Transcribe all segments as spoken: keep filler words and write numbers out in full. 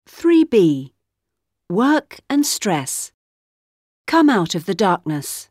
three B. Work and stress. Come out of the darkness.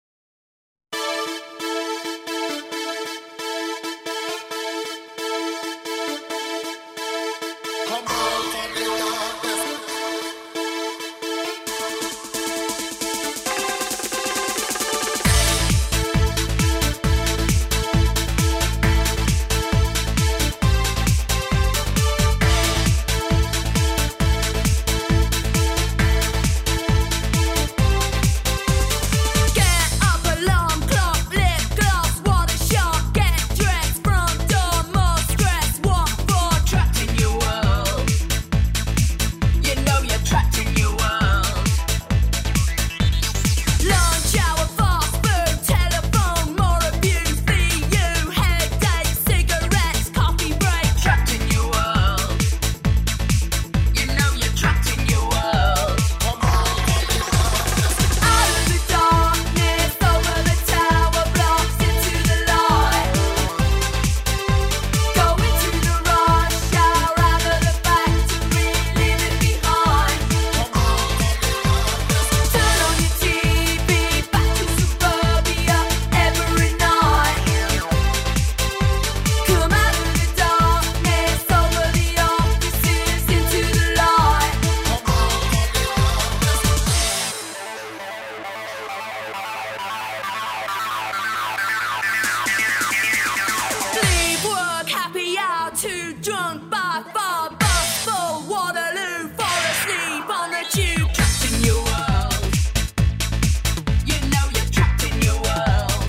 Too drunk by far, bus full, Waterloo, fall asleep on the tube. Trapped in your world. You know you're trapped in your world.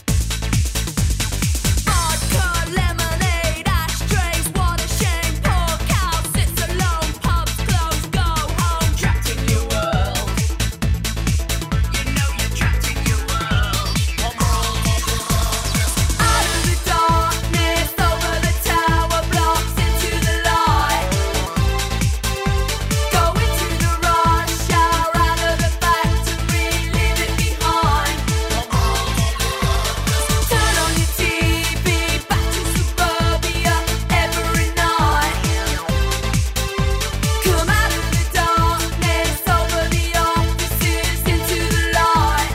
Vodka, lemonade, ashtrays, what a shame. Poor cow sits alone, pubs close, go home. Trapped in your world. You know you're trapped in your world. Out of the darkness, over the tower blocks into the light. Go into the rush hour, out of the factory, leave it behind. Turn on your T V, back to suburbia every night. Come out of the darkness, over the offices, into the light.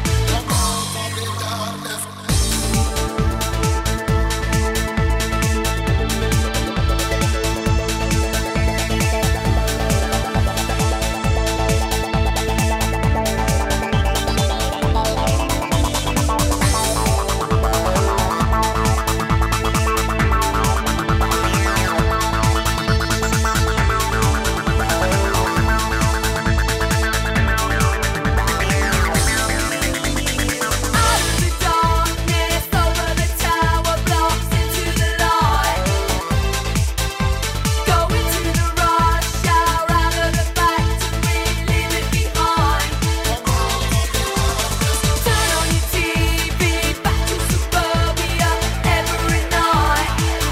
Out of the darkness, over the tower blocks into the light. Go into the rush hour, out of the factory, leave it behind. Turn on your T V, back to suburbia every night.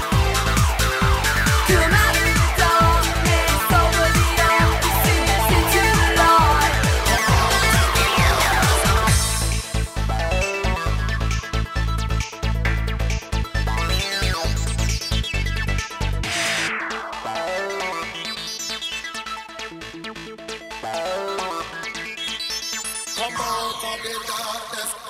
Come out of the darkness, over the offices, into the light. Come out of the darkness.